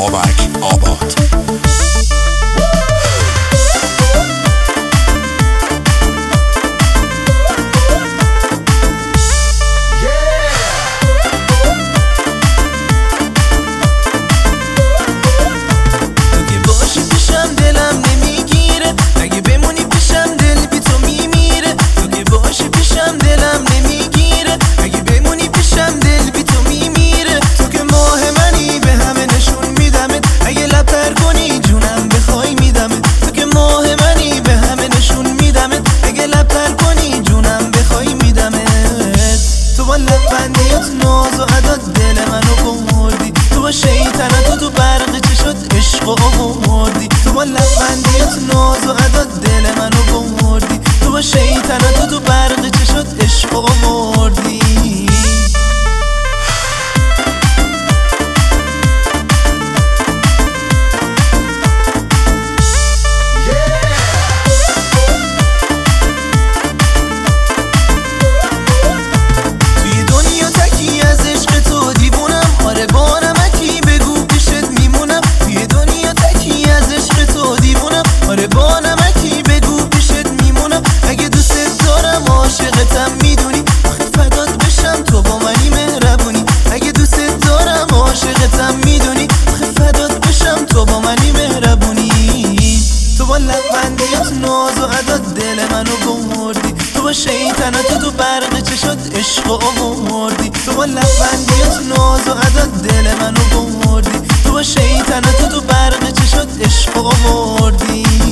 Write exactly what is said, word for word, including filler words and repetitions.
بابک آباد. ناز و عدد دل منو بردی، تو با شیطنت تو تو برق چه شد عشق و آوردی. تو با لبخندیت ناز و عدد دل منو بردی، تو با شیطنت تو تو برق چه شد عشق و آوردی. عاشقتم میدونی آخه فدات بشم تو با منی مهربونی. اگه دوست دارم عاشقتم میدونی آخه فدات بشم تو با منی مهربونی. تو با لبخندیت ناز و عدد دل منو بردی، تو با شیطنت تو تو برق چه شد عشق و آوردی. تو با لبخندیت ناز و عدد دل منو بردی، تو با شیطنت تو تو برق چه شد عشق و آوردی.